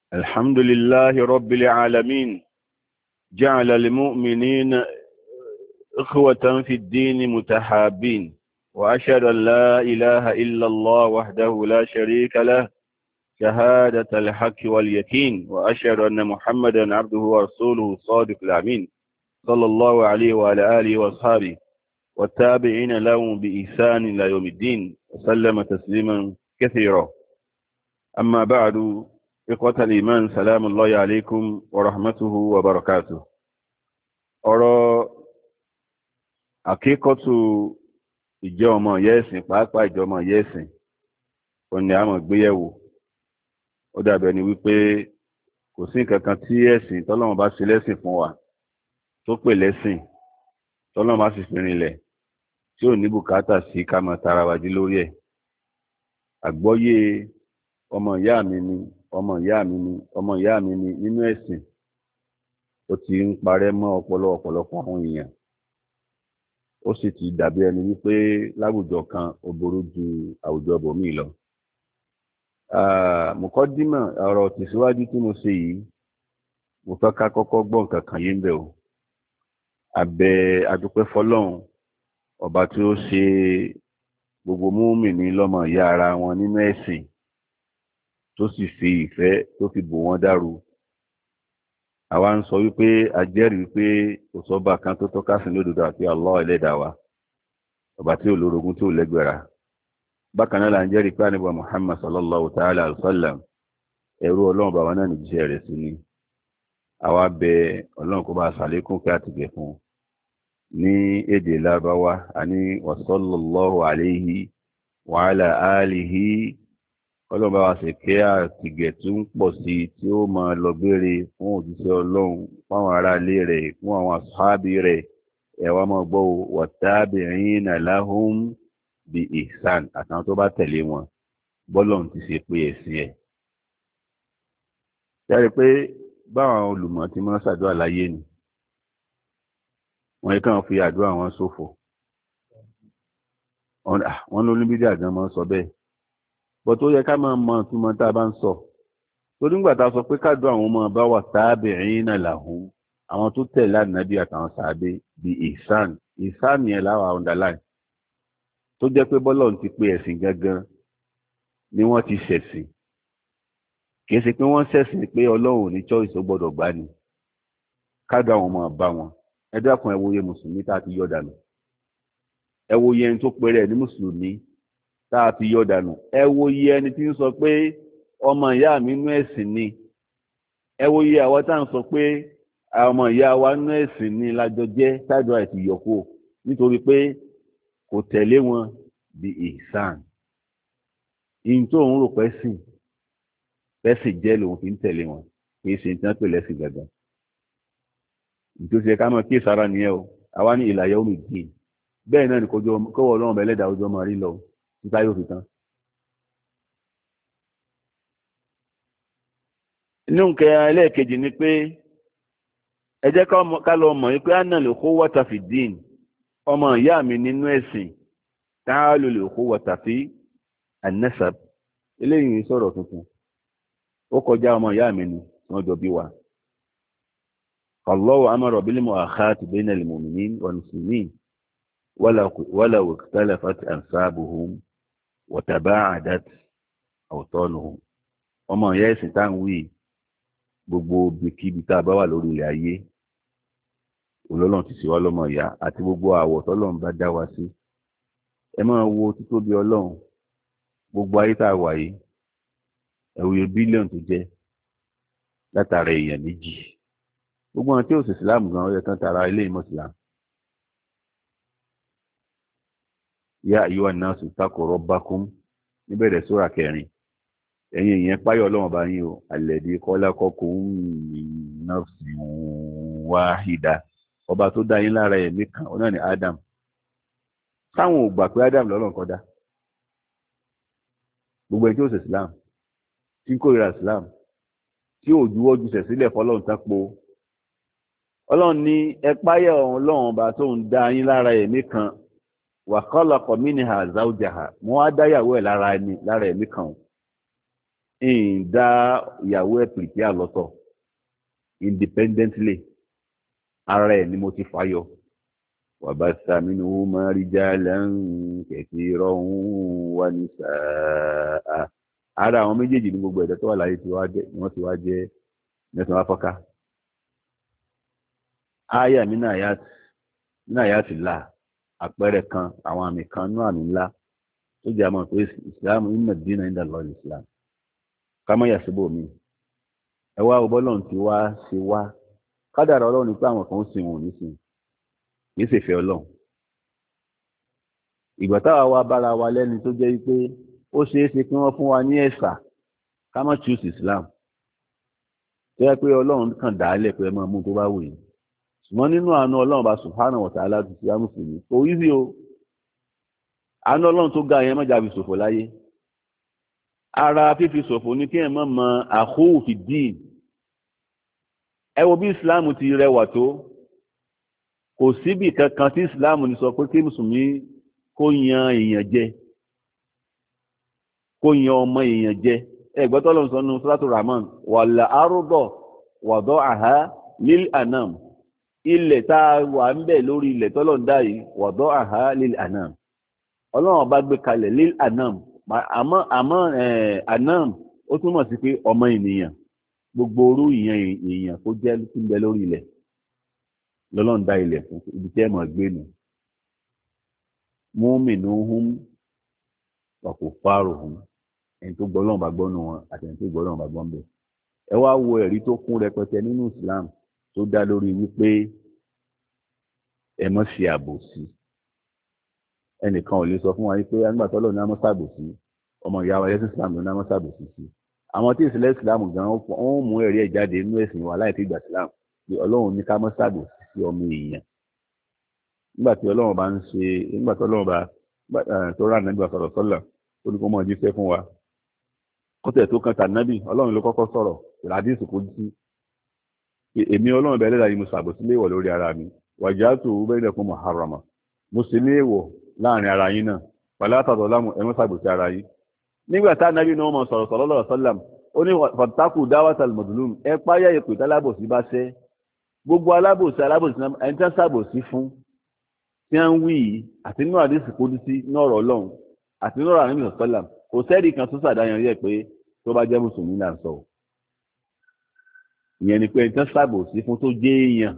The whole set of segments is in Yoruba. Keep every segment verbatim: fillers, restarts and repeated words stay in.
الحمد لله رب العالمين، جعل المؤمنين إخوة في الدين متحابين، وأشهد أن لا إله إلا الله وحده لا شريك له شهادة الحق واليقين، وأشهد أن محمدا عبده ورسوله الصادق الأمين صلى الله عليه وعلى آله وأصحابه والتابعين لهم بإحسان إلى يوم الدين وسلم تسليما كثيرا. أما بعد، إخوة الإيمان، سلام الله عليكم ورحمته وبركاته. ọ̀rọ̀ àkíkọ́tù ìjọ ọmọ yẹ́sìn, pàápàá ìjọ ọmọ yẹ́sìn, òun ni a máa gbéyẹ̀wò. Ó dàbẹ̀ ni wípé kò sí nǹkan kan tí ẹ̀sìn tọ́lọ́run bá ṣe lẹ́sìn fún wa tó pè lẹ́sìn tọ́lọ́run bá sì fi rinlẹ̀ tí ò ní bùkátà sí ká máa tara wa jí lórí ẹ̀. Àgbọ́yé ọmọ ìyá mi ni ọmọ ìyá mi ni ọmọ ìyá mi ni nínú ẹ̀sìn ó ti ń parẹ́ mọ́ ọpọlọ ọ̀pọ̀lọpọ̀ àwọn èèyàn. Ó sì ti dàbí ẹni wípé láwùjọ kan ó burú ju àwùjọ bòmíì lọ. Mùkọ́dímọ̀ ọ̀rọ̀ tẹ̀síwájú tí mo ṣe yìí, mo fẹ́ ká kọ́kọ́ gbọ́ nǹkan kan yé ń bẹ̀ o. Àbẹ̀ adúpẹ́ fọlọ́run ọba tí ó ṣe gbogbo mùmínì lọ́mọ ìyá ara wọn nínú ẹ̀sìn, tó sì fi ìfẹ́ tó fi bò wọ́n dàrú. Àwa ń sọ wípé a jẹ́rìí wípé kò sọ́ba kan tó tọ́ka sí lódodo àti Allah ẹlẹ́dàá wa, ọba tí ò lórogún tí ò lẹ́gbẹ̀rà. Bákan náà là ń jẹ́rìí pé ànábì Muhammad sallallahu ta'ala alaihi wasallam ẹrú ọlọ́run bàbá náà nìjíṣẹ́ rẹ̀ sí ni. Àwa bẹ ọlọ́run kó bá ṣàlékún kí á ti gẹ̀ fún ní èdè Lárúbáwá, a ní wa sallallahu alayhi wa ala alihi. Ọlọ́run bá wa ṣe kí àtìgẹ̀ tó ń pọ̀ sí tí ó máa lọ gbére fún òjíṣẹ́ ọlọ́run, fún àwọn ará ilé rẹ̀, fún àwọn àṣábì rẹ̀. Ẹ̀wà máa gbọ́ wa tabi'ina lahum bi ihsan, àtàwọn tó bá tẹ̀lé wọn bọ́lọ́run ti ṣe pé ẹ̀sìn ẹ̀. Ṣẹ́rí pé báwọn olùmọ̀ ti máa ń ṣàdúrà láyé ni wọ́n yẹ kàn fi àdúrà wọn ṣòfò. Wọ́n ló ní bídíà gan máa ń sọ bẹ́ẹ̀. Bọ̀ tó yẹ ká máa mọ ìtumọ̀ tá a bá ń sọ. Torí nígbà tá a sọ pé káàdó àwọn ọmọ bá wà tabi'ina lahum, àwọn tó tẹ̀lé ànábì àtàwọn sàábé bí ihsan. Ihsan yẹn láwa underline. Tó jẹ́ pé bọ́lọ́run ti pe ẹ̀sìn gangan ni wọ́n ti ṣẹ̀sìn. Kì í ṣe pé wọ́n ṣẹ̀sìn pé ọlọ́run ò ní choice ó gbọ́dọ̀ gbá ni. Káàdó àwọn ọmọ bá wọn. Ẹ dákun ẹ wo iye mùsùlùmí tá a ti yọ dànù. Ẹ wo iye ẹni tó péré ẹ̀ ní mùsùlùmí tá a ti yọ dànù. Ẹ wo iye ẹni tí ń sọ pé ọmọ ìyá mi nínú ẹ̀sìn ni. Ẹ wo iye àwa tá à ń sọ pé ọmọ ìyá wa nínú ẹ̀sìn ni lájọ jẹ́ táìdọ̀ àti ìyọ̀kó nítorí pé kò tẹ̀lé wọn bí ihsan. Ìyìn tó ń rò pẹ́sìn pẹ́sìn jẹ́ lòun fi ń tẹ̀lé wọn, kì í ṣe nǹkan pè lẹ́sìn gangan. Nítorí ẹ ká mọ̀ kí ìsára nìyẹn o. Àwa ní ila yaumi ddin. Bẹ́ẹ̀ náà ni kọ́wọ́ ọlọ́run bẹ̀ lẹ́dàá ojú ọmọ rí lọ nípa yóò fi tán. Inú nǹkan ẹlẹ́ẹ̀kejì ni pé ẹ jẹ́ ká lọ mọ̀ wípé anna al-ukhuwata fi ddin, ọmọ ìyá mi nínú ẹ̀sìn, ta'alu al-ukhuwata fi an-nasab. Eléyìí sọ̀rọ̀ tuntun, ó kọjá ọmọ ìyá mi ni wọ́n jọ bí wa. Allahu amara bil mu'akhati bayna al-mu'minin wal muslimin walaw ikhtalafat ansabuhum wa taba'adat awtanuhum. Ọmọ ìyá ẹ̀sìn tá ń wí gbogbo bíkíbi tá a bá wà lórí ilẹ̀ ayé, Ọlọ́run ti ṣe wá lọ́mọ ìyá, àti gbogbo àwọ̀ tọ́lọ́run bá dá wa sí. Ẹ máa wo títóbi Ọlọ́run, gbogbo ayé tá a wà yìí, ẹ̀wòye bílíọ̀nù tó jẹ́ látara èèyàn méjì. Gbogbo àwọn tí ò sì ìsìláàmù gan ó yẹ kán tara ilé ìmọ̀ ìsìláàmù. Ya ayyuhan nasu ittaqu rabbakum níbẹ̀rẹ̀ sura kẹrin. Ẹ̀yin èèyàn páyọ̀ Ọlọ́run bá yín o, alladhi khalaqakum min nafsin wahida. Ọba tó dá yín lára ẹ̀mí kan, ó náà ni Adam. Sáwọn ò gbà pé Adam lọ́lọ́run kọ́ dá. Gbogbo ẹni tí ó sì ìsìláàmù, tí kò ríra ìsìláàmù, tí ò juwọ́ jùsẹ̀ sílẹ̀ fọlọ́run tán po. Ọlọ́run ní ẹ páyà Ọlọ́run ọba tó ń dá yín lára ẹ̀mí kan, wa khalaqa minha zawjaha, mo wá dáyàwó ẹ̀ lára ẹni lára ẹ̀mí kan. ń dá ìyàwó ẹ̀ pìrìpìà lọ́tọ̀ independently ara ẹ̀ ni mo ti fàyọ wàbàṣà minhu rijalan kathiran wa nisaa ara àwọn méjèèjì ní gbogbo ẹ̀dá tó wà láyé tí wọ́n ti wá jẹ́ mẹ́sàn-án wá fọ́ká. áyà mí náà yá náà yá ti là àpẹẹrẹ kan àwọn àmì kan náà àmì ńlá tó jẹ́ àmọ́ pé ìsìlámù inna ad-dina inda Allahi al-islam ká má yà síbò mí. ẹ wá ọbọ̀lọ́run ti wá ṣe wá kádàrá ọlọ́run ní pé àwọn kan ń sìn wọn ò ní sìn kì í sì fẹ́ ọlọ́run. ìgbà táwa wá bára wa lẹ́ni tó jẹ́ pé ó ṣeé ṣe kí wọ́n fún wa ní ẹ̀sà ká má choose Islam tó yẹ pé ọlọ́run kàn dá lẹ̀ pé ẹ máa mú tó bá wù yín ṣùgbọ́n nínú àánú ọlọ́run bá subhanahu wa ta'ala ti ṣe àmùsùlùmí kò wí sí o àánú ọlọ́run tó ga yẹn má jábí ṣòfò láyé ara fífi ṣòfò ní kí ẹ má mọ akhuhu fi din ẹ wo bí Islam ti rẹwà tó kò síbì kankan tí Islam ní sọ pé kí mùsùlùmí kó yan èèyàn jẹ kó yan ọmọ èèyàn jẹ ẹgbẹ́ tọ́lọ́run sọ nínú Suratu Rahman wàlà arúgbọ̀ wàdọ́ àhá lil anam ilẹ̀ tá a wà ń bẹ̀ lórí ilẹ̀ tọ́lọ́run dá yìí wàdọ́ àhá lil anam ọlọ́run bá gbé kalẹ̀ lil anam àmọ́ àmọ́ anam ó túmọ̀ sí pé ọmọ ènìyàn gbogbo orú ìyẹn èèyàn kó jẹ́ tí ń bẹ lórí ilẹ̀ lọ́lọ́run dá ilẹ̀ fún ibi tí ẹ mọ̀ gbé nu mu'minuhum wa kuffaruhum ẹni tó gbọ́ lọ́wọ́ bá gbọ́ nù wọn àti ẹni tó gbọ́ lọ́wọ́ bá gbọ́ ń bẹ̀. ẹ wá wo ẹ̀rí tó kún rẹpẹtẹ nínú Islam tó dá lórí wípé ẹ mọ̀ sí àbòsí ẹnìkan ò lè sọ fún wa wípé nígbà tó lọ́ọ̀ ní àmọ́ sàbòsí ọmọ ìyá wa yẹn sí Islam ló ní àmọ́ sàbòsí sí àwọn tí ìsìlẹ̀ Islam gan ó mú ẹ̀rí ẹ̀ jáde nínú ẹ̀sìn wa láì fi gbà Islam pé Ọlọ́run ní ká mọ́ sàbòsí sí ọmọ èèyàn nígbà tí Ọlọ́run bá ń ṣe nígbà tí Ọlọ́run bá tó rà nígbà sọ̀rọ̀ sọ́là ó ní kó mọ̀ jíṣẹ́ fún wa kọ́tẹ̀ tó kan tànábì Ọlọ́run ló kọ́kọ́ sọ̀rọ̀ ìlàdíìsì kò sí èmi Ọlọ́run bẹ̀rẹ̀ láyé mo ṣàbòsí léèwọ̀ lórí ara mi wàjáàtò bainakum muharrama mo sì léèwọ̀ láàrin ara yín náà wala tadalamu ẹ má ṣàbòsí ara yín nígbà tá nábì náà mọ̀ sọ̀rọ̀ sallallahu alaihi wasallam ó ní fattaqu da'watal mazlum ẹ páyà èpè tálábòsí bá ṣẹ́ gbogbo alábòsí alábòsí ẹni tí wọ́n ṣàbòsí fún tí wọ́n ń wí yìí àti nínú àdísì kó sí náà ọ̀rọ̀ Ọlọ́run àti nínú ọ̀rọ̀ àníbi sallam kò sẹ́ẹ̀dì kan tó sàdáyàn rí ẹ̀ pé tó bá jẹ́ mùsùlùmí là ń sọ ìyẹn ni pé ẹni tí wọ́n ṣàbòsí fún tó jẹ́ èèyàn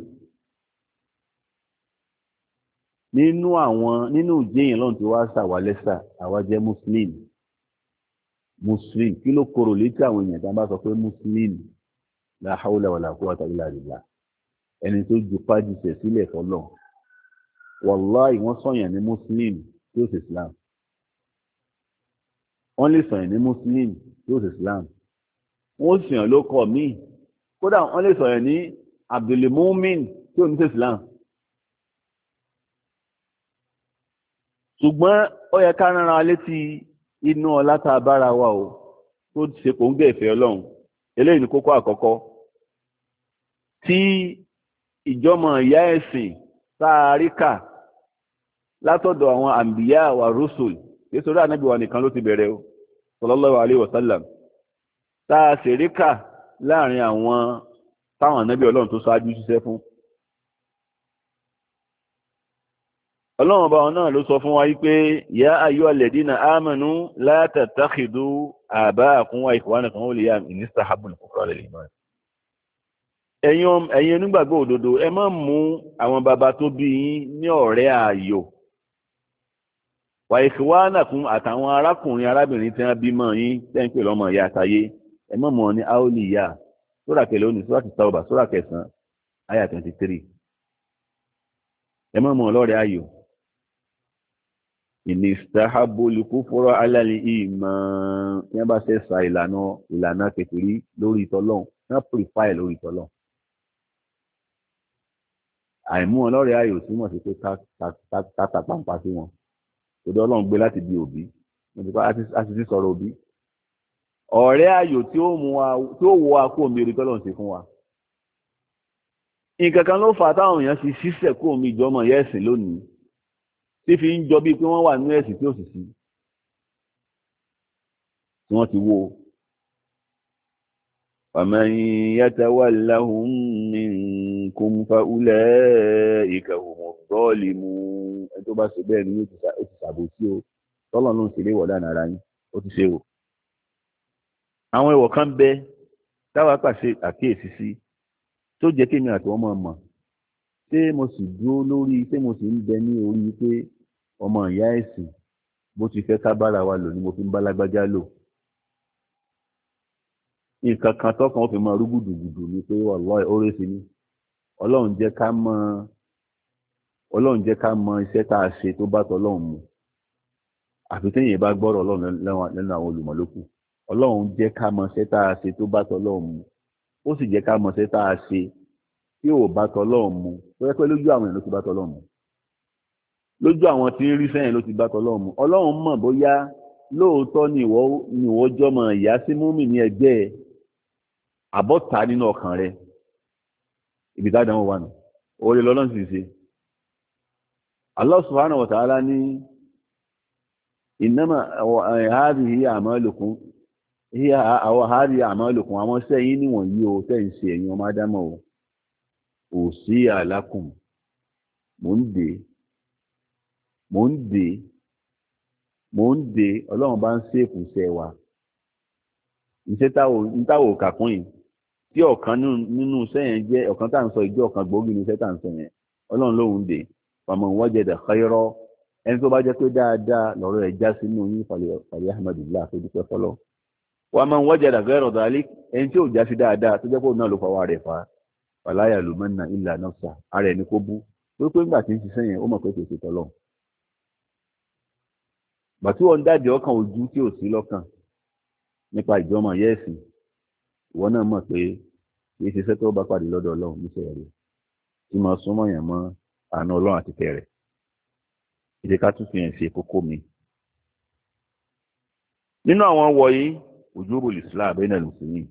nínú àwọn nínú ìjẹyàn lọ́run tí wàá ṣàwálẹ́sà àwa jẹ́ muslim muslim kí ló korò létí àwọn èèyàn tí wọ́n bá sọ pé muslim la hawla wala quwwata illa billah ẹni tó ju fájìṣẹ́ sílẹ̀ fọlọ́ wàláì wọ́n sọ̀yàn ní muslim tí ó sì islam wọ́n lè sọ̀yàn ní muslim tí ó sì islam wọ́n sì sọ̀yàn ló kọ́ míì kódà wọ́n lè sọ̀yàn ní abdulmumin tí ó ní sí islam. ṣùgbọ́n ó yẹ ká rán ara létí inú ọlá tá a bára wa o tó ṣe kò ń gbé ìfẹ́ Ọlọ́run eléyìí ní kókó àkọ́kọ́ tí ìjọmọ̀ ìyá ẹ̀sìn tá a rí kà látọ̀dọ̀ àwọn àǹbíyá wa rúṣùl nítorí ànábì wa nìkan ló ti bẹ̀rẹ̀ o sallallahu alaihi wasallam tá a sì rí kà láàrin àwọn táwọn ànábì Ọlọ́run tó ṣáájú ṣiṣẹ́ fún. Ọlọ́run ọba náà ló sọ fún wa wípé ya ayyuhal ladina amanu la tattakhidu aba'akum wa ikhwanakum awliya in istahabbu al-kufra ala al-iman. ẹ̀yin ẹ̀yin onígbàgbọ́ òdodo ẹ má mú àwọn bàbá tó bí yín ní ọ̀rẹ́ ààyò wa ikhwanakum àtàwọn arákùnrin arábìnrin tí wọ́n bímọ yín tẹ́ ń pè lọ́mọ ìyá àtayé ẹ má mú wọn ní awliya sura kẹlẹ́ òní sura Tawbah sura kẹsàn-án ayah twenty-three ẹ má mú wọn lọ́rẹ́ ààyò ìní ìsìtàhábólì kúfúrọ́ alálẹ̀ ìmọ̀ tí wọ́n bá ṣe sa ìlànà ìlànà kékeré lórí ìtọ́lọ́hún wọ́n pèfáì lórí ìtọ́lọ́hún. àìmú wọn lọ́rẹ̀ ayò túmọ̀ sí pé ká ta pàǹpá sí wọn torí Ọlọ́run gbé láti di òbí a sì ti sọ̀rọ̀ òbí. ọ̀rẹ́ ayò tí ó mú wa tí ó wọ akó omi orí tọ́lọ́hún sí fún wa. nǹkan kan ló fà á táwọn èèyàn fi ṣíṣẹ̀ kó omi ìjọmọ̀ yẹ́ ẹ̀sìn lónìí tí fi ń jọ bíi pé wọ́n wà nínú ẹ̀sìn tí ó sì sí tí wọ́n ti wó ومن يتولهم منكم فأولئك هم الظالمون ẹni tó bá ṣe bẹ́ẹ̀ ni yóò ti ṣàbòsí o tọ́lọ̀ ló ń ṣe léwọ̀ lánàá ara yín ó ti ṣe o. àwọn ẹ̀wọ̀ kan bẹ táwa pàṣẹ àkíyèsí sí tó jẹ́ kémi àti ọmọ mọ̀ ṣé mo sì dúró lórí ṣé mo sì ń bẹ ní orí pé ọmọ ìyá ẹ̀sìn bó ti fẹ́ ká bára wa lò ni mo fi ń bá lágbájá lò. nǹkan kan tọkàn ó fi máa rú gùdùgùdù ni pé wallahi oore sí ni ọlọ́run jẹ́ ká mọ ọlọ́run jẹ́ ká mọ iṣẹ́ tá a ṣe tó bá tọlọ́run mu àfi téèyàn bá gbọ́rọ̀ ọlọ́run lẹ́nu àwọn olùmọ̀lókù ọlọ́run jẹ́ ká mọ iṣẹ́ tá a ṣe tó bá tọlọ́run mu ó sì jẹ́ ká mọ iṣẹ́ tá a ṣe tí ò bá tọlọ́run mu tó yẹ pé lójú àwọn èèyàn ló ti bá tọlọ́run mu lójú àwọn tí ń rí sẹ́yìn ló ti bá tọlọ́run mu ọlọ́run mọ̀ bóyá lóòótọ́ ni ìwọ ni ìwọ jọmọ ìyá sí múmi ní ẹgbẹ́ ẹ̀ àbọ̀tá nínú ọkàn rẹ ibi tádàmú wà nù orí lọ́lọ́run sì ṣe. Allah subhanahu wa ta'ala ní innama hadhihi a'malukum hiya àwọn hadhihi a'malukum àwọn sẹ́yìn níwọ̀nyí o tẹ́ ń ṣe ẹ̀yin ọmọ ádámọ̀ o ò sí àlákùn mò ń dè mò ń dè mò ń dè ọlọ́run bá ń ṣèkù sẹ́ wa iṣẹ́ táwọn òkà kún yìí tí ọ̀kan nínú iṣẹ́ yẹn jẹ́ ọ̀kan tá à ń sọ ìjọ ọ̀kan gbòógì nínú iṣẹ́ tá à ń sọ yẹn ọlọ́run lóhùn dè faman wajada khayra ẹni tó bá jẹ́ pé dáadáa lọ́rọ̀ ẹ̀ já sínú yín fàlẹ́ ahmadullah tó dúpẹ́ fọlọ́ wa man wajada ghayra dhalik ẹni tí ò já sí dáadáa tó jẹ́ pé òun náà ló fọwọ́ rẹ̀ fà á fala yalumanna illa nafsa ara ẹni kó bú tó pé ńgbà tí ń ṣiṣẹ́ yẹn ó mọ̀ pé kò ṣe tọ́lọ́ bàtí wọn dáàdì ọkàn ojú tí ò sí lọ́kàn nípa ìjọmọ yẹ́ẹ̀sì ìwọ náà mọ̀ pé kì í ṣiṣẹ́ tó bá pàdé lọ́dọ̀ ọlọ́run níṣẹ́ rẹ̀ tí máa súnmọ́ yàn mọ́ àánú ọlọ́run àti tẹ̀rẹ̀ ìdí ká tún fi hàn ṣe kókó mi. nínú àwọn wọ̀nyí wujubul islah bainal muslimin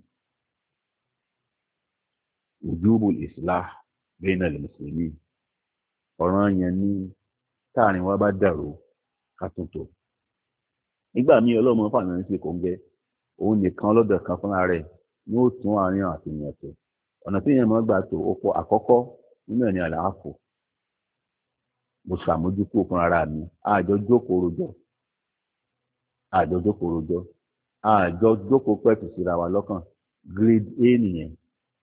wujubul islah bainal muslimin ọ̀ràn yẹn ní táàrin wa bá dàrú ká tún tò. nígbà míì ọlọ́mọ fàánà ń ṣe kòńgẹ́ òun nìkan ọlọ́dọ̀ kan fúnra rẹ̀ ní ó tún àárín àti ìyẹn tó ọ̀nà tí ìyẹn máa gbà tó ó pọ̀ àkọ́kọ́ nínú ẹ̀ ní àlàáfò mo ṣàmójúkú fún ara mi àjọ jókòó rojọ́ àjọ jókòó rojọ́ àjọ jókòó pẹ̀tù síra wa lọ́kàn grade A nìyẹn.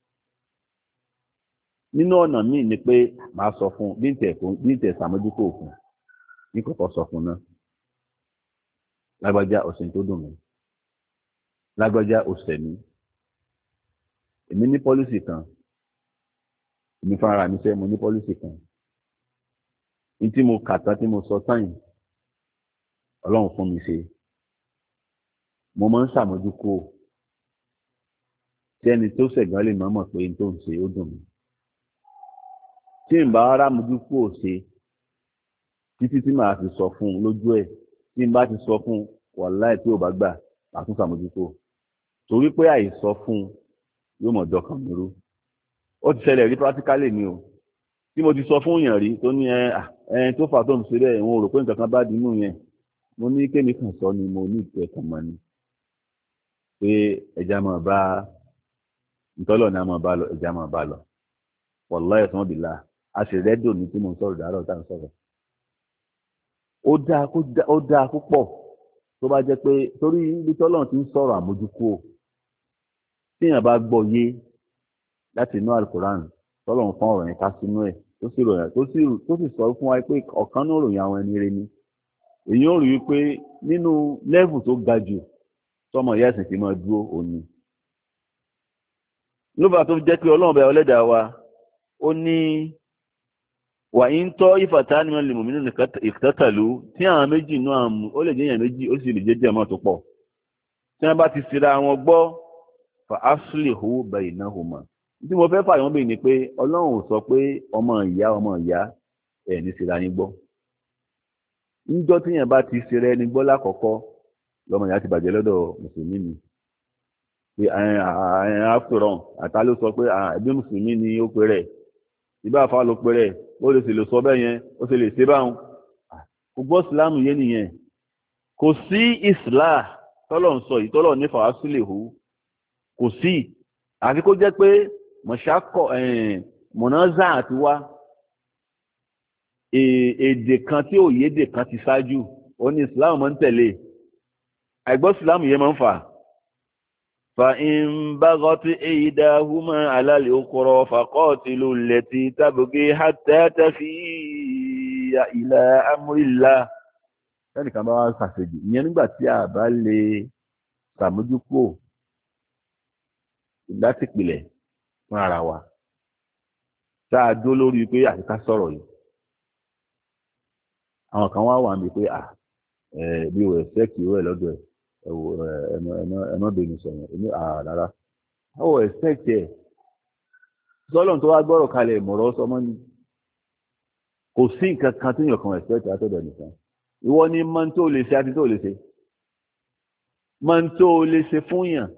nínú ọ̀nà míì ni pé màá sọ fún bí n tẹ̀ ṣàmójúkú òfin ní kọ́kọ́ sọ fún náà lágbájá ọ̀sìn tó dùn mí lágbájá ọ̀sẹ̀ mi èmi ní pọ́lísì kan èmi fúnra mi sẹ́ mo ní pọ́lísì kan ní tí mo kà tán tí mo sọ sáyìn ọlọ́run fún mi ṣe mo máa ń ṣàmójúkú tí ẹni tó ṣẹ̀gbọ́n lè máa mọ̀ pé n tó ń ṣe ó dùn mí tí n bá rárá mójúkú ò ṣe títí tí màá fi sọ fún un lójú ẹ̀ tí n bá ti sọ fún un wàláì tí ò bá gbà màá tún ṣàmójúkú torí pé àìsọ fún un yóò mọ̀ dọ́kàn mi rú ó ti ṣẹlẹ̀ rí practically ni o tí mo ti sọ fún yàn rí tó ní ẹ ẹ tó fà tó ń ṣe bẹ́ẹ̀ òun rò pé nǹkan kan bá dínú yẹn mo ní kémi kàn sọ ni mo ní ìtẹ̀ kan mọ́ ni pé ẹja máa bá ntọ́lọ̀ ní a máa bá lọ ẹja máa bá lọ wallahi ẹ̀sán bìlà a sì rẹ́dò ní tí mo ń sọ̀rọ̀ dàárọ̀ tá à ń sọ̀rọ̀ ó dáa púpọ̀ tó bá jẹ́ pé torí ibi tọ́lọ̀ ti ń sọ̀rọ̀ àmójúkú o tíyàn bá gbọ́ yé láti inú alukoran tọ́lọ́run fún ọ̀rọ̀ yẹn ká sínú ẹ̀ tó sì ròyìn tó sì tó sì sọ fún wa pé ọ̀kan náà ròyìn àwọn ẹni rẹ ni èyí ó rí i pé nínú lẹ́vù tó ga jù tọmọ ìyá ẹ̀sìn ti máa dúró òní. lóba tó jẹ́ pé ọlọ́run bẹ ọlẹ́dàá wa ó ní wà ń tọ́ ìfàtà ni wọ́n lè mọ̀ mí nínú ìfẹ́tàlú tí àwọn méjì náà ó lè jẹ́ èèyàn méjì ó sì lè jẹ́ díẹ̀ mọ́ tó pọ̀ tí wọ́n bá ti síra wọn gbọ́ fa aslihu baynahuma tí mo fẹ́ fàyàn bẹ́ẹ̀ ni pé ọlọ́run ò sọ pé ọmọ ìyá ọmọ ìyá ẹ̀ ní síra ní gbọ́ níjọ́ tíyẹn bá ti síra ẹni gbọ́ lákọ̀ọ́kọ́ lọ́mọ ìyá ti bàjẹ́ lọ́dọ̀ mùsùlùmí ni pé after all àtà ló sọ pé ẹbí mùsùlùmí ni ó pe rẹ̀ ìbá àfa ló pe rẹ̀ ó lè sì lè sọ bẹ́ẹ̀ yẹn ó sì lè ṣe báwọn kò gbọ́ ìsìláàmù yé nìyẹn kò sí ìsìláà tọ́lọ̀ ń sọ yìí tọ́lọ̀ ní fa aslihu kò sí àfi kó jẹ́ pé mọ̀ṣákọ̀ mọ̀nàzà àti wá èdè kan tí òyédè kan ti ṣáájú ó ní islam máa ń tẹ̀lé àìgbọ́ islam yẹn máa ń fà fa in bagati ihdahuma ala al-ukhra faqatilu allati tabghi hatta tafiya ila amrillah ẹnìkan bá wá ṣàṣejù ìyẹn nígbà tí a bá lè ṣàmójúkò láti pìlẹ̀ fún ara wa tá a dó lórí pé àti ká sọ̀rọ̀ yìí àwọn kan wá wà níbi pé à ẹ bí o ẹ̀sẹ̀kì ìwé lọ́dọ̀ ẹ̀ ẹ̀wò ẹ̀nàbẹ̀ni sọ̀rọ̀ ẹ̀mí àràrà ó ẹ̀sẹ̀kì ẹ̀ sọ́lọ́n tó wá gbọ́rọ̀ kalẹ̀ ìmọ̀rọ̀ sọmọ́ ni kò sí nǹkan kan tó yàn kan ẹ̀sẹ̀kì àtọ̀dọ̀ nìkan ìwọ ni máa ń tó lè ṣe àti tó lè ṣe máa ń tó lè ṣe fún yàn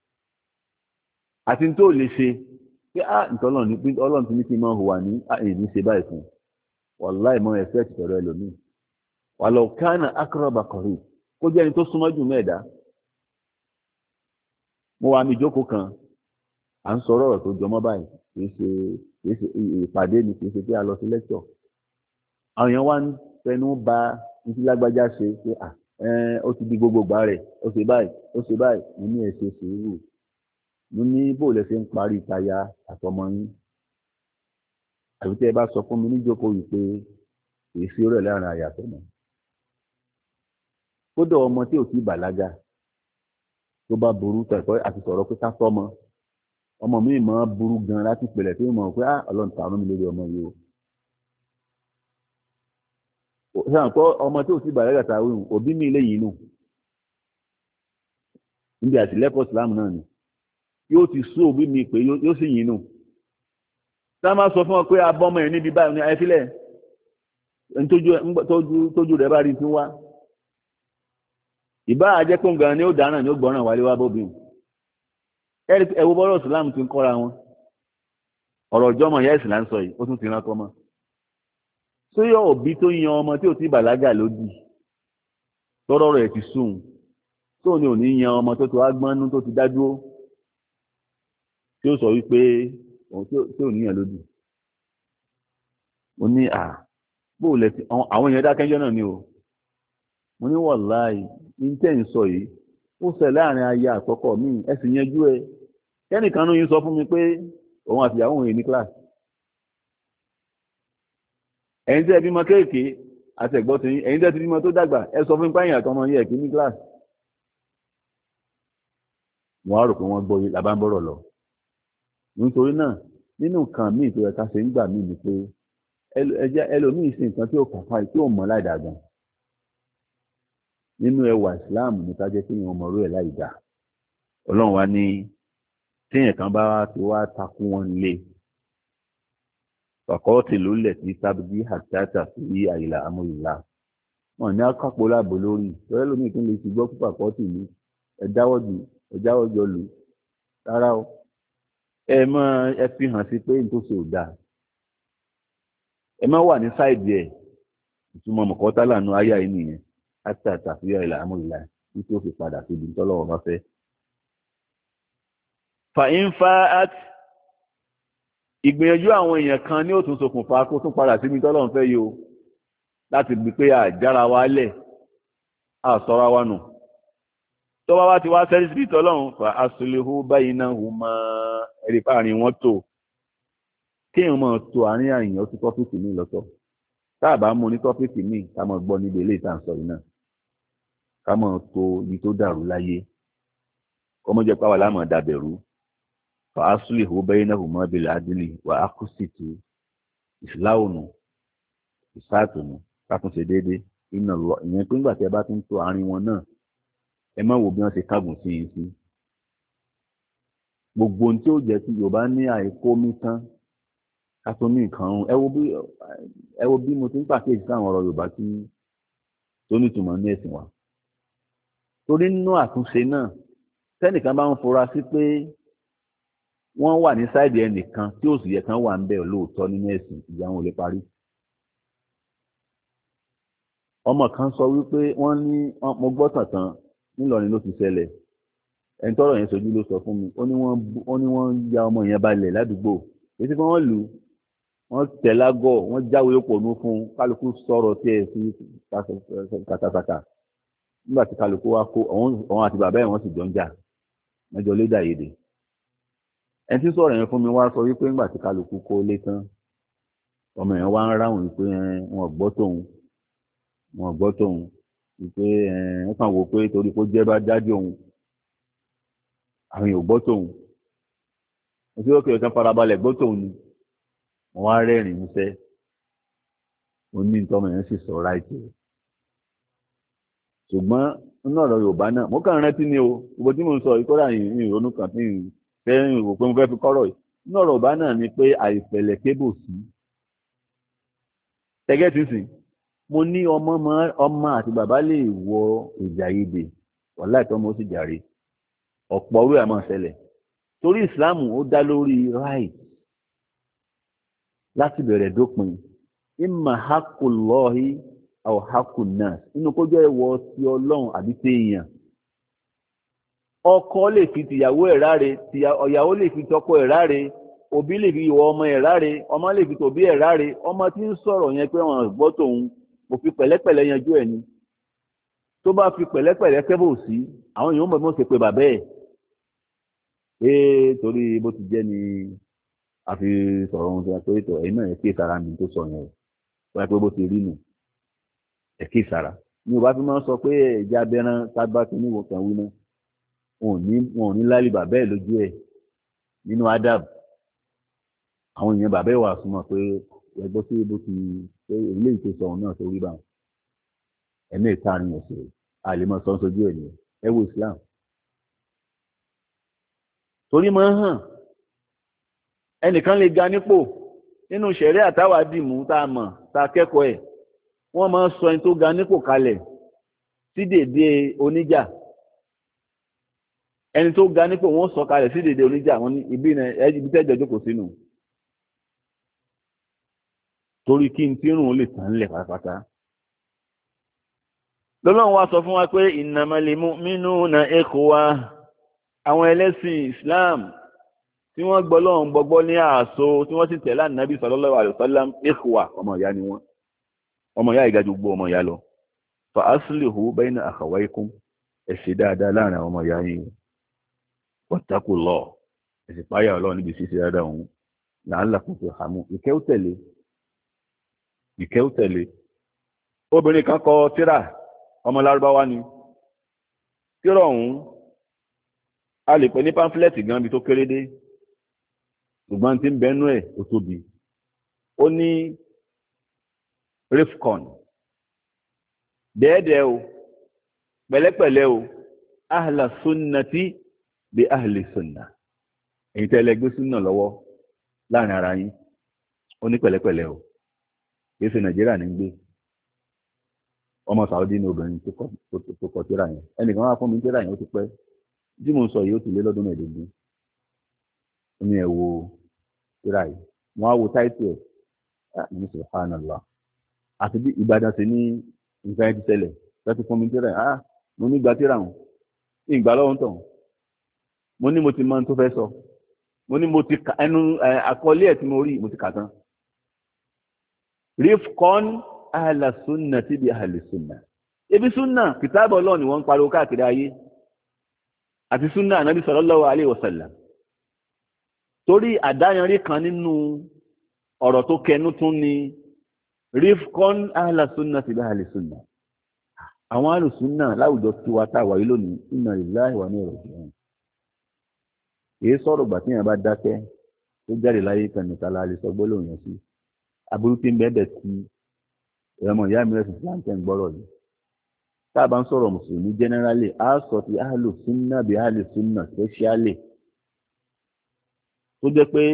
àti tó lè ṣe pé á ìtọ́lọ́run ní ọlọ́run ti ní kí n máa hùwà ní èyí ṣe báyìí fún wàláì mọ ẹ̀sẹ̀kì tọ̀rọ̀ ẹlòmíì wàlọ́ kánà akọrọ̀bà kọ̀rí kó jẹ́ ẹni tó súnmọ́ jù mẹ́ẹ̀dá mo wà ní ìjókòó kan à ń sọ̀rọ̀ ọ̀rọ̀ tó jọmọ́ báyìí kìí ṣe kìí ṣe ìpàdé ni kìí ṣe pé a lọ sí lẹ́kṣọ̀ àwọn èèyàn wá ń fẹnu ba ibi lágbájá ṣe pé à ẹ ó ti di gbogbogbà rẹ̀ ó ṣe báyìí ó ṣe báyìí mo ní ẹ ṣe sùúrù mo ní bó lẹ ṣe ń parí ìtayà àtọmọ yín àbí tẹ́ ẹ bá sọ fún mi níjókòó yìí pé kìí ṣe rẹ̀ láàrin àyàtọ̀ mọ́ kódà ọmọ tí ò tí bàlágà tó bá burú tẹ̀kọ́ àti sọ̀rọ̀ pé ká tọ́mọ ọmọ mi máa burú gan láti pèlẹ̀ tó mọ̀ pé ọlọ́run tàánú mi lórí ọmọ yìí o ṣáà kọ́ ọmọ tí ò tí bàlágà tàwé òbí mi lè yìí nù níbi àtìlẹ́kọ̀ọ́ ìsìlámù náà ni yóò ti sú òbí mi pé yóò sì yìí nù tá a máa sọ fún ọ pé abọ́mọ yẹn níbi báyìí ní ayẹfílẹ̀ tójú rẹ̀ bá rí ti wá ìbá àjẹkùn gan ni ó dáná ni ó gbọ́ràn wálé wá bóbi ẹwọ bọ́rọ̀ ìsìlámù ti ń kọ́ra wọn ọ̀rọ̀ ìjọmọ̀ ìyá ìsìlá ń sọ yìí ó tún ti rántọ́ mọ́ sóyọ òbí tó yan ọmọ tí ò ti bàlágà lódì tọ́rọ̀ rẹ̀ ti sùn tó ní ò ní yan ọmọ tó ti wá gbọ́nú tó ti dá dúró tí ó sọ wípé tí ò níyàn lódì mo ní à bóòlẹ̀ tí àwọn èèyàn dákẹ́jọ́ náà ni o mo ní wàláì ní tẹ́ ń sọ yìí ó ṣẹ láàrin aya àkọ́kọ́ mi ẹ sì yanjú ẹ kẹ́nìkan ló yín sọ fún mi pé òun àti ìyàwó òun ní kíláàsì ẹ̀yin tẹ́ bímọ kéèké àti ẹ̀gbọ́n tí ẹ̀yin tẹ́ ti bímọ tó dàgbà ẹ sọ fún pẹ́yìn àtọmọ yẹ kí ní kíláàsì wọ́n á rò pé wọ́n gbọ́ yìí làbá ń bọ̀rọ̀ lọ nítorí náà nínú nǹkan míì tó yẹ ká ṣe ń gbà mí ni pé ẹlòmíì sí nǹkan tí ó kàfà tí ó mọ̀ láìdàgbọ́n nínú ẹwà ìsìláàmù ní ká jẹ́ kí èèyàn mọ̀rú ẹ̀ láì dá ọlọ́run wa ní téèyàn kan bá ti wá takú wọn lé fàkọ́ọ̀tì ló lẹ̀ sí sábìbí àtàtà sí àyìnlá amúyìnlá wọn ní akápò láàbò lórí lọ́rẹ́ lómi ìpín lè ti gbọ́ fún fàkọ́ọ̀tì ní ẹ̀dáwọ́jù ẹ̀dáwọ́jọ lù rárá o ẹ mọ ẹ fi hàn sí pé nítòsí ò dáa ẹ má wà ní sáìdì ẹ̀ ìtumọ̀ mọ̀kọ́tà lànà ayá yìí nìyẹn àti àtàfíà ìlà amúlìlà tí tí ó fi padà síbi tọ́lọ́wọ́ bá fẹ́. fàyínfà àti ìgbìyànjú àwọn èèyàn kan ní òtún ṣokùnfà kó tún padà síbi tọ́lọ́wọ́ fẹ́ yìí o láti gbé pé àjára wa lẹ̀ àsọra wa nù. tó bá wá ti wá sẹ́rí síbi tọ́lọ́wọ́ fà aslihu baynahuma ẹ̀rí páàrin wọn tó kéèyàn máa tó àárín àyàn ó ti tọ́pìkì ní lọ́tọ̀ tá a bá mú ní tọ́pìkì míì ká máa gbọ́ níbi eléyìí tá à ń sọ yìí náà ká mọ̀ tó ibi tó dàrú láyé kọ́mọ́ jẹ́ pàwọ́ láàmú dàbẹ̀rú fa aslihu baynahuma bil adli wa aqsitu ìsìláwònù ìsáàtùnù kákùnṣe déédéé iná lọ ìyẹn pé ńgbà tí ẹ bá tún tó àárín wọn náà ẹ má wo bí wọ́n ṣe kágùn sí yín sí gbogbo ohun tí ó jẹ́ tí Yorùbá ní àìkó mi tán ká tó ní nǹkan ọ̀hún ẹ wo bí ẹ wo bí mo ti ń pàkíyèsí sáwọn ọ̀rọ̀ Yorùbá tí tó nítumọ̀ ní ẹ̀sìn wa torí nínú àtúnṣe náà tẹ́nìkan bá ń fura sí pé wọ́n wà ní sáìdì ẹnìkan tí ó sì yẹ kán wà ń bẹ̀ lóòótọ́ nínú ẹ̀sìn ìjà wọn ò lè parí. ọmọ kan sọ wípé wọ́n ní mo gbọ́ tàntàn nílọrin ló ti ṣẹlẹ̀ ẹni tọ́rọ̀ yẹn sojú ló sọ fún mi ó ní wọ́n ó ní wọ́n ya ọmọ yẹn balẹ̀ ládùúgbò èsì pé wọ́n lù ú wọ́n tẹ̀ lágọ̀ wọ́n jáwé òpònú fún kálukú sọ̀rọ̀ tí ẹ̀ sí kàtàkàtà nígbà tí kálukú wá kó òun àti bàbá ẹ̀ wọ́n sì jọ ń jà mẹ́jọ lédà yédè ẹni tí sọ̀rọ̀ yẹn fún mi wá sọ wípé nígbà tí kálukú kó lé tán ọmọ yẹn wá ń ráhùn wípé wọn gbọ́ tòun wọn gbọ́ tòun wípé ẹ kàn wò pé torí kó jẹ́ bá jáde òun àwọn èèyàn gbọ́ tòun òsì òkè ọ̀kan farabalẹ̀ gbọ́ tòun ni wọ́n wá rẹ́rìn-ín músẹ́ oní ìtọ́mọ yẹn sì sọ ráìtì ṣùgbọ́n nínú ọ̀rọ̀ Yorùbá náà mo kàn rántí ni o gbogbo tí mo ń sọ ìkọ́ra yìí ìrònú kan tí ń fẹ́ rò pé mo fẹ́ fi kọ́rọ̀ yìí nínú ọ̀rọ̀ Yorùbá náà ni pé àìfẹ̀lẹ̀ kébù sí tẹ́gẹ́ tí sìn mo ní ọmọ ọmọ àti bàbá lè wọ ìjà ìdè wàhálà ìtọ́mọ ó sì jàre ọ̀pọ̀ orí àmọ́ ṣẹlẹ̀ torí ìsìláàmù ó dá lórí right láti bẹ̀rẹ̀ dópin imma haqqullohi aw haqqun nas inú kó jẹ́ ìwọ ti ọlọ́run àbí ti èèyàn ọkọ lè fi tìyàwó ẹ̀ ráre ìyàwó lè fi tọkọ ẹ̀ ráre òbí lè fi ìwọ ọmọ ẹ̀ ráre ọmọ lè fi tòbí ẹ̀ ráre ọmọ tí ń sọ̀rọ̀ yẹn pé wọn gbọ́ tòun kò fi pẹ̀lẹ́pẹ̀lẹ́ yanjú ẹ̀ ni tó bá fi pẹ̀lẹ́pẹ̀lẹ́ kẹ́bò sí àwọn èèyàn mọ̀ bí wọ́n ṣe pé bàbá ẹ̀ pé torí bó ti jẹ́ ni a fi sọ̀rọ̀ ohun tí a pé tọ̀ ẹ̀yin náà ẹ̀ kí ìsara mi tó sọ yẹn o wọ́n pẹ́ bó ti rí nù ẹ̀ kí ìsara ni ò bá fi máa ń sọ pé ẹ̀jẹ̀ abẹ́rán tábà tó ní ìwòsàn wí náà wọn ò ní wọn ò ní láyé bàbá ẹ̀ lójú ẹ̀ nínú adab àwọn èèyàn bàbá ẹ̀ wà súnmọ́ pé ẹgbẹ́ tí bó ti pé ilé ìtò sọ̀rọ̀ náà tó rí báwọn ẹ̀mí ìta ni ọ̀sẹ̀ àlèmọ̀ sọ́n sojú ẹ̀ nìyẹn ẹ wo Islam torí máa ń hàn ẹnìkan lè ga nípò nínú ṣẹ̀rí àtàwà dìmú tá a mọ̀ tá a kẹ́kọ̀ọ́ ẹ̀ wọ́n máa ń sọ ẹni tó ga nípò kalẹ̀ sí dèdè oníjà ẹni tó ga nípò wọ́n sọ kalẹ̀ sí dèdè oníjà wọ́n ní ibi ibi tẹ́jọ́ jókòó sínú torí kí n tí rùn lè tàn lẹ̀ pátápátá lọ́lọ́run wá sọ fún wa pé innamal mu'minuna ikhwa àwọn ẹlẹ́sìn Islam tí wọ́n gbọ́ lọ́run gbọ́gbọ́ ní ààso tí wọ́n sì tẹ̀lé Ànábì sallallahu alaihi wasallam ikhwa ọmọ ìyá ni wọ́n ọmọ ìyá ìga gbogbo ọmọ ìyá lọ fa aslihu bayna akhawaykum ẹ ṣe dáadáa láàrin àwọn ọmọ ìyá yìí wattaqullah ẹ sì páyà Ọlọ́run níbi ṣíṣe dáadáa òun la'allakum turhamun ìkẹ́ ó tẹ̀lé ìkẹ́ ó tẹ̀lé obìnrin kan kọ tírà ọmọ lárúbáwá ni tírà ọ̀hún a lè pè ní pamphlet gan bí tó kéré dé ṣùgbọ́n tí ń bẹ́nu ẹ̀ ó tóbi ó ní rifcon dẹ́ẹ̀dẹ́ o pẹ̀lẹ́pẹ̀lẹ́ o ahla sunnati bi ahli sunna èyí tẹ́lẹ̀ gbé sunna lọ́wọ́ láàrin ara yín ó ní pẹ̀lẹ́pẹ̀lẹ́ o kìí ṣe Nàìjíríà ní gbé ọmọ Saudi ní obìnrin tó kọ tírà yẹn ẹnìkan wá fún mi tírà yẹn ó ti pẹ́ tí mo ń sọ yìí ó ti lé lọ́dún mẹ́ẹ̀ẹ́dógún ní ẹ̀ wo tírà yìí wọ́n á wo táìtì ẹ̀ ní subhanallah àti bí Ìbàdàn sí ní nǹkan ẹ̀ ti tẹ́lẹ̀ láti fún mi tírà yẹn ah mo ní gba tírà wọn ní ìgbà lọ́wọ́ ń tàn mo ní mo ti mọ ohun tó fẹ́ sọ mo ní mo ti ka ẹnu àkọlé ẹ̀ tí mo rí mo ti kà tán rifkon ahla sunna ti bi ahli sunna ebi sunna kìtàbọ̀ Ọlọ́run ni wọ́n ń pariwo káàkiri ayé àti sunna anabi sallallahu alayhi wa sallam torí àdáyanrí kan nínú ọ̀rọ̀ tó kẹnu tún ni rifkon ahla sunna ti bi ahli sunna àwọn ahli sunna láwùjọ tí wa tá wà yìí lónìí inna lillahi wa inna ilaihi raji'un èyí sọ̀rọ̀ gbà tí yẹn bá dákẹ́ tó jáde láyé kan nìkan la lè sọ gbólóhùn yẹn sí aburú tí ń bẹ́ẹ̀ bẹ̀ sí ẹ̀rọ ìyá mi rẹ̀ sì ń tẹ̀ ń gbọ́rọ̀ yìí tá a bá ń sọ̀rọ̀ mùsùlùmí generally a sọ ti ahlu sunna bí ahlu sunna specially tó jẹ́ pé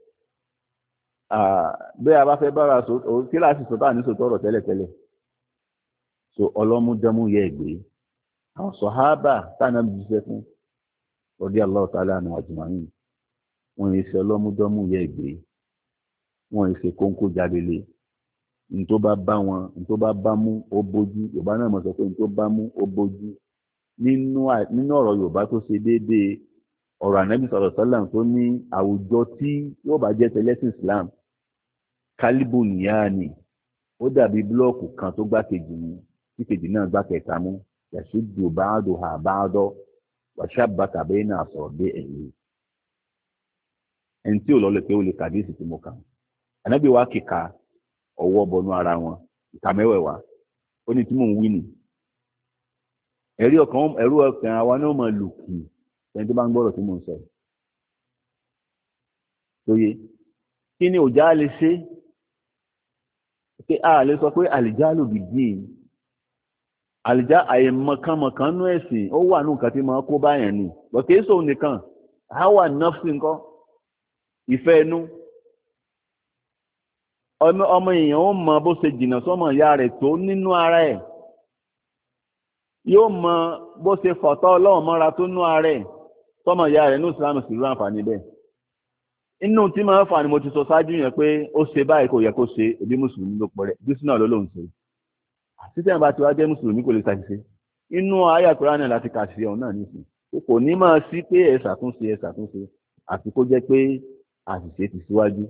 bí a bá fẹ́ bára kíláàsì sọ táà ní sòtọ́ ọ̀rọ̀ tẹ́lẹ̀tẹ́lẹ̀ so ọlọ́múdẹ́mú yẹ ìgbé àwọn sọ̀hábà táà bí jíṣẹ́ fún radiyallahu ta'ala anhu ajma'in wọn yìí ṣe ọlọ́múdẹ́mú yẹ ìgbé wọn yìí ṣe kóńkó jábélé ní tó bá bá wọn ní tó bá bá mú ó bójú yorùbá náà mọ̀ sọ pé ní tó bá mú ó bójú nínú nínú ọ̀rọ̀ Yorùbá tó ṣe déédéé ọ̀rọ̀ ànábì sallallahu alaihi wasallam tó ní àwùjọ tí yóò bá jẹ́ tẹlẹ́sìn Islam kálíbù nìyá ni ó dàbí búlọ́ọ̀kù kan tó gbá kejì mú tí kejì náà gbá kẹta mú yàṣídù báàdù hà báàdọ́ wàṣàbà tàbí náà sọ̀rọ̀ dé ẹ̀yìn ẹni tí ò lọ́lẹ̀ pé ó lè kàdíìsì tí mo kà ànábì wa kíka ọwọ́ bọnú ara wọn ìka mẹ́wẹ̀ẹ̀wá ó ní tí mò ń wí nì ẹ̀rí ọkàn ẹ̀rú ọkàn àwa náà máa lù kì ẹni tó bá ń gbọ́dọ̀ tí mò ń sọ tóye kí ni òjá lè ṣe pé a lè sọ pé àlìjá lòdì dín àlìjá àìmọ̀kànmọ̀kàn nú ẹ̀sìn ó wà nù nǹkan tí máa kó báyẹn ni lọ́kẹ́ sóun nìkan á wà nọ́ọ̀sì nǹkan ìfẹ́ inú ọmọ èèyàn ó mọ bó ṣe jìnnà sọ́mọ ìyá rẹ̀ tó nínú ara ẹ̀ yóò mọ bó ṣe fọ̀tọ́ ọlọ́run mọ́ra tó nínú ara ẹ̀ sọ́mọ ìyá rẹ̀ ní ìsìlámù sì rú àǹfààní bẹ́ẹ̀ inú tí máa ń fà ni mo ti sọ ṣáájú yẹn pé ó ṣe báyìí kò yẹ kó ṣe ebi mùsùlùmí ló pọ̀ rẹ̀ jésù náà ló lóun ṣe títí ẹ̀ bá ti wá jẹ́ mùsùlùmí kò lè ṣàṣìṣe inú àyá Kùránì láti kà sí ọ̀hún náà nìsín kò ní máa sí pé ẹ ṣàtúnṣe ẹ ṣàtúnṣe àti kó jẹ́ pé àṣìṣe ti síwájú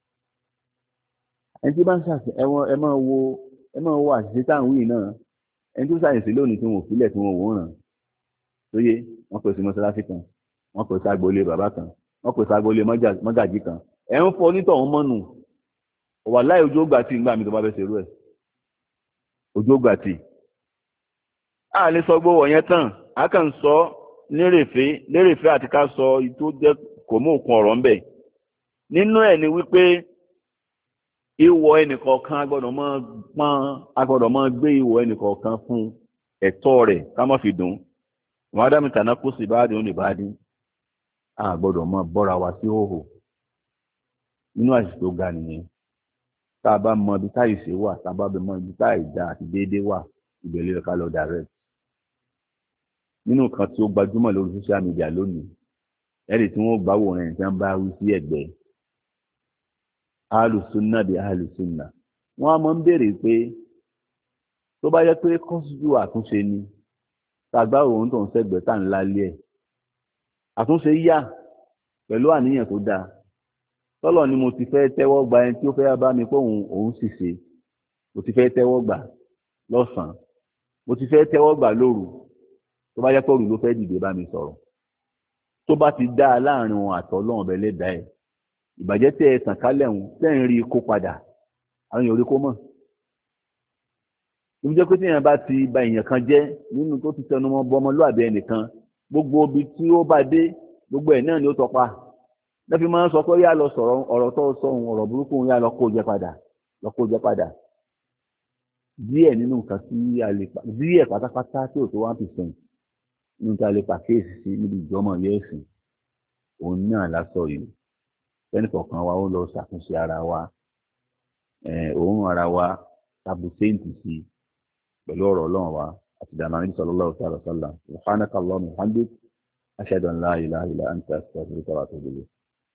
ẹni tí bá ń ṣàṣìṣe ẹ máa wo ẹ máa wo àṣìṣe táwọn wíì náà ẹni tó ṣàṣìṣe lónìí tí wọn ò fílẹ̀ tí wọn ò wòran tó yé wọn pèsè mọ́ṣáláṣí kan wọn pèsè agboolé bàbá kan wọn pèsè agboolé mọ́gàjí kan ẹ̀ ń fọ onítọ̀hún mọ́nù wà láì ojú ògbà tí ìgbà mi tó bá fẹ́ ṣerú ẹ̀ ojú ògbà tí a lè sọ gbówó yẹn tán a kàn ń sọ lérèfé lérèfé àti ká sọ tó jẹ́ kò mú òkun ọ̀rọ̀ ń bẹ̀ nínú ẹ̀ ni wípé ìwọ ẹnìkọ̀ọ̀kan agbọ́dọ̀ máa pọ́n agbọ́dọ̀ máa gbé ìwọ ẹnìkọ̀ọ̀kan fún ẹ̀tọ́ rẹ̀ ká má fi dùn wọn á dá mi tàná kó sì bá dín ó lè bá dín a gbọ́dọ̀ máa bọ́ra wa sí hòhò nínú àṣìṣe tó ga nìyẹn tá a bá mọ ibi táyì ṣe wà tá a bá mọ ibi táyì dá àti déédéé wà ìbẹ̀lẹ̀ rẹ̀ ká lọ direct nínú kan tí ó gbajúmọ̀ lórí social media lónìí ẹ̀rì tí wọ́n gbá wòrán ẹ̀ tí wọ́n bá wí sí ẹ̀gbẹ́ alùsùnà bíi alùsùnà wọ́n á mọ̀ ń béèrè pé tó bá yẹ pé kọ́sùdù àtúnṣe ni tá a gbá òun tó ń sẹ́gbẹ̀ẹ́ tá à ń lálé ẹ̀ àtúnṣe yá pẹ̀lú àníyàn tó dáa tọ́lọ̀ ni mo ti fẹ́ tẹ́wọ́ gba ẹni tí ó fẹ́ bá mi pé òun òun sì ṣe mo ti fẹ́ tẹ́wọ́ gbà lọ́sàn-án mo ti fẹ́ tẹ́wọ́ gbà lóru tó bá yẹ pé òru ló fẹ́ dìde bá mi sọ̀rọ̀ tó bá ti dá a láàrin òun àtọ́lọ́run ọbẹ̀ lẹ́dàá ẹ̀ ìbàjẹ́ tẹ́ ẹ tàn kálẹ̀ òun lẹ́yìn rí kó padà àwọn èèyàn orí kó mọ̀ níbi jẹ́ pé tí èèyàn bá ti ba èèyàn kan jẹ́ nínú tó ti tẹnu mọ́ bọ́mọlúàbí ẹnìkan gbogbo ibi tí ó bá dé gbogbo ẹ̀ náà ni ó tọpa lẹ́fi máa ń sọ pé yá lọ sọ̀rọ̀ ọ̀rọ̀ tó sọ ohun ọ̀rọ̀ burúkú yá lọ kó jẹ padà lọ kó jẹ padà díẹ̀ nínú nǹkan tí a lè pa díẹ̀ pátápátá tí ò tó one percent nínú tí a lè pa kéèsì sí níbi ìjọmọ̀ yẹ́sìn òun náà lásọ yìí fẹ́ni kọ̀ọ̀kan wa ó lọ ṣàtúnṣe ara wa òun ara wa tàbí séǹtì sí pẹ̀lú ọ̀rọ̀ ọlọ́run wa àti ìdáná ní sallallahu alaihi wasallam subhanaka Allahumma wa bihamdik ashhadu an la ilaha illa anta astaghfiruka wa atubu ilayk.